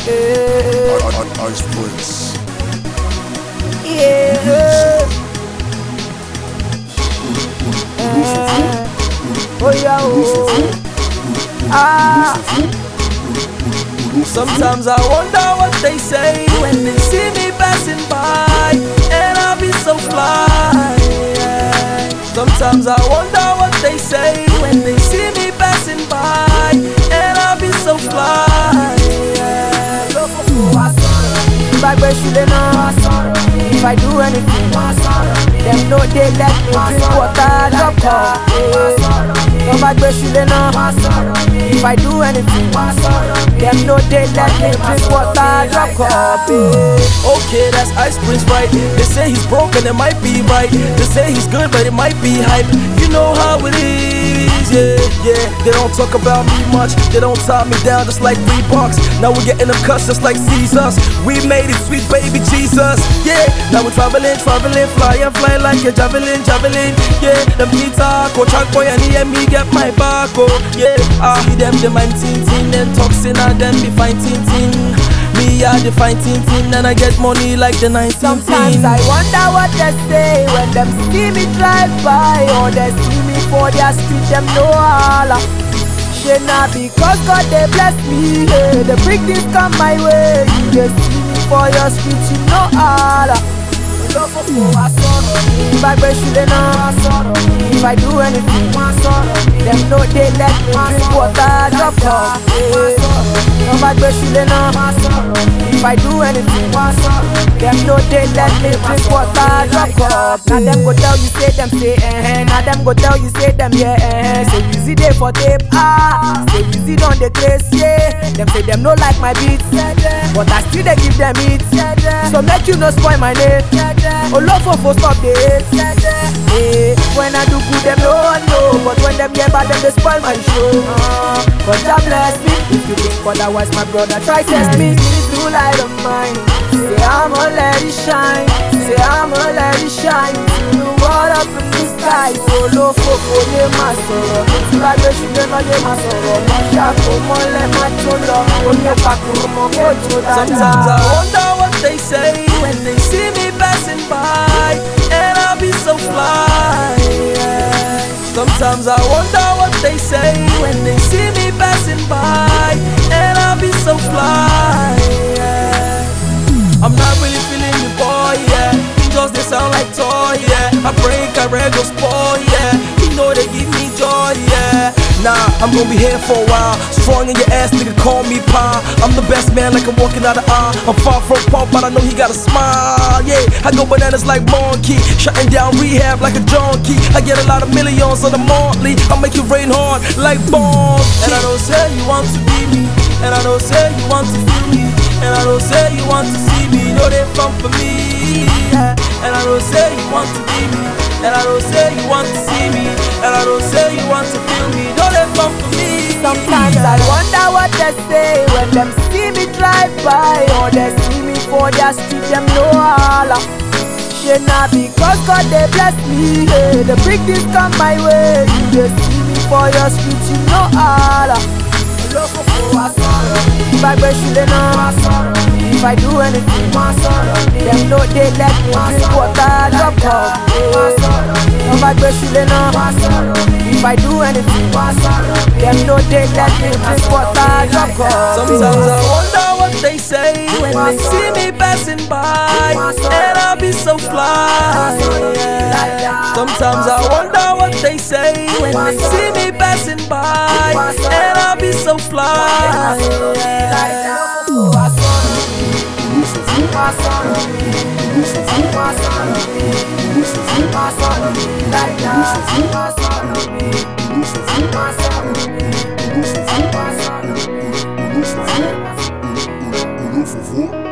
Ice Prince. Yeah. Oh yeah, oh. Sometimes I wonder what they say when they see me passing by, and I'll be so fly. Yeah. Sometimes I wonder what they say when they see me passing by, and I'll be so fly. Yeah. If I do anything, them know they let me drink water, drop cup. If I do anything, them know they let me drink water, drop cup. Okay, that's Ice Prince, right? They say he's broken, it might be right. They say he's good, but it might be hype. You know how it is, yeah. They don't talk about me much, they don't tie me down just like Reeboks. Now we're getting them cuts just like Caesars. We made it, sweet baby Jesus, yeah. Now we're traveling, flying like a javelin. Yeah, them guitar, coach boy, and he and me get my back, oh, yeah. I see them, I'm tin, them toxin, and them be fine tin. Me, I define tin, and I get money like the 19. Sometimes I wonder what they say when them see me drive by, or they see me for their street, them know all. Shit not because God they bless me, hey. The big things come my way. You just see me for your street, you know all. If I do anything, them know they let me drink water, drop cup. If I do anything, them know they let me drink water, drop cup. Now them go tell you say them say now them go tell you say them yeah Say easy day for tape, say easy on the craze, yeah. Them say them no like my beats, but I still they give them it. So make you no spoil my name. Olofofo stop the hate. When I do good them no one know, but when them get bad them they spoil my show. But God bless me. If you think otherwise, my brother try test me. It's too light of mine. Say I'ma let it shine. Say I'ma let it shine. To the world up in the sky. Olofofo ye ma sọ̀rọ̀. Ìgbàgbé ṣùgbọ́n náà ye ma sọ̀rọ̀. Mo ṣàkómọ́ lẹ́ máa tó lọ. Oye pàkúrú mọ́ kó tó dáadáa. Sometimes I wonder what they say when they see me passing by, and I'll be so fly. Yeah. Sometimes I wonder what they say when they see me passing by, and I'll be so fly. Yeah. I'm not really feeling the boy, yeah. Just they sound like toy, yeah. I break, I go spoil, yeah. You know they give me joy, yeah. Nah, I'm gonna be here for a while. Strong in your ass, nigga, call me Pa. I'm the best man, like I'm walking out of aisle. I'm far from punk, but I know he got a smile, yeah. I go bananas like Monkey, shutting down rehab like a junkie. I get a lot of millions on the monthly. I make it rain hard like bombs. And I don't say you want to be me, and I don't say you want to feel me, and I don't say you want to see me. No, they fun for me, yeah. And I don't say you want to be me, and I don't say you want to see me, and I don't say you want to feel me. No, they fun for me. Sometimes I wonder what they say when them see me drive by, or they see me for their street, them know all. Shit not because God they bless me, hey. The big things come my way. You just see me for your street, you know all. If I do anything, them know they let me drink water, drop cup. If I do anything, them know they let me drink water, drop cup. Sometimes I wonder what they say when they see me passing by, and I'll be so fly. Yeah. Sometimes I wonder what they say when they see me passing by, and I'll be so fly. Yeah. Lucifer.